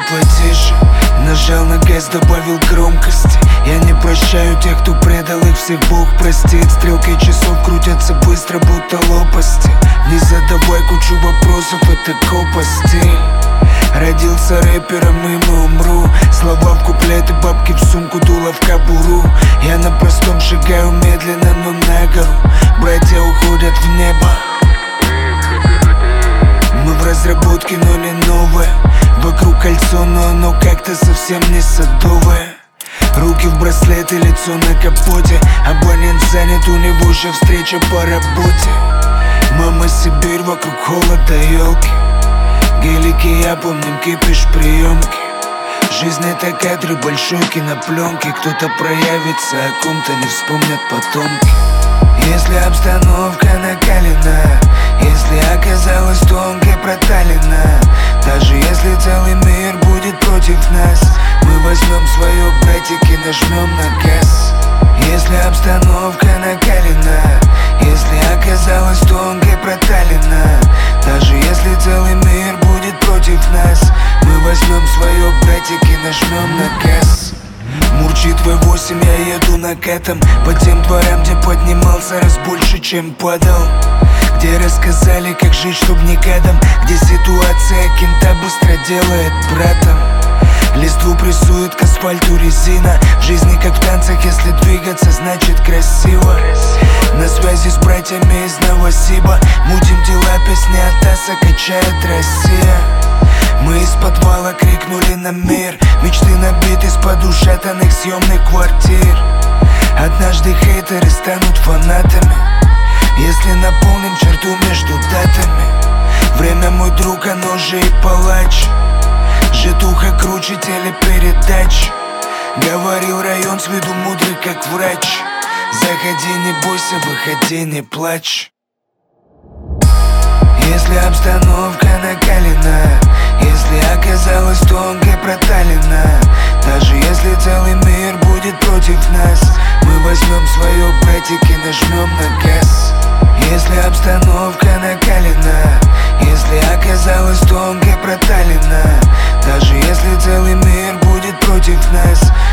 потише. Нажал на газ, добавил громкости. Я не прощаю тех, кто предал их, всех Бог простит. Стрелки часов крутятся быстро, будто лопасти. Не задавай кучу вопросов, это копа стиль. Родился рэпером, им и умру. Слова в куплеты, бабки в сумку, дуло в кобуру. Я на простом шагаю медленно, но на гору. Братья уходят в небо. Мы в разработке, но не новое. Вокруг кольцо, но оно как-то совсем не садовое. Руки в браслеты, лицо на капоте. Абонент занят, у него же встреча по работе. Мама, Сибирь, вокруг холода, елки. Гелики, я помним, кипиш, приемки. Жизнь это кадры большой кинопленки. Кто-то проявится, о ком-то не вспомнят потомки. Если обстановка накалена, если оказалась тонкой проталина, даже если целый мир будет против нас, мы возьмем свое, братики, нажмем на газ. Если обстановка накалена, если оказалась тонкой проталина, даже если целый мир будет против нас, мы возьмем свое, братики, нажмем на газ. Мурчит V8, я еду накатом по тем дворам, где поднимался раз больше, чем падал. Где рассказали, как жить, чтоб не кадом. Где ситуация кента быстро делает братом. Листву прессует к асфальту резина. В жизни как в танцах, если двигаться, значит красиво. На связи с братьями из Новосиба. Мутим дела, песни от ТАССа качает Россия. Мы из подвала крикнули на мир. Мечты набиты из-под ушатанных съемных квартир. Однажды хейтеры станут фанатами, если наполним черту между датами. Время, мой друг, оно же и палач. Житуха круче телепередач. Говорил район с виду мудрый, как врач. Заходи, не бойся, выходи, не плачь. Если обстановка накалена, если оказалась тонкой проталина, даже если целый мир будет против нас, мы возьмем свое, братики, нажмем на газ. Если обстановка накалена, если оказалась тонкой проталина, даже если целый мир будет против нас,